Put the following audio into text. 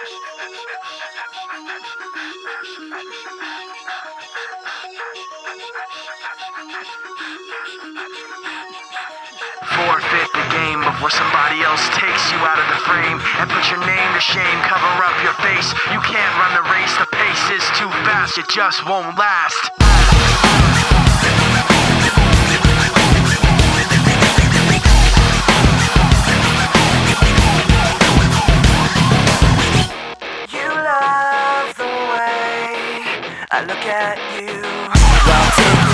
Forfeit the game before somebody else takes you out of the frame and put your name to shame, cover up your face. You can't run the race, the pace is too fast, it just won't last. You love the way I look at you. Well, take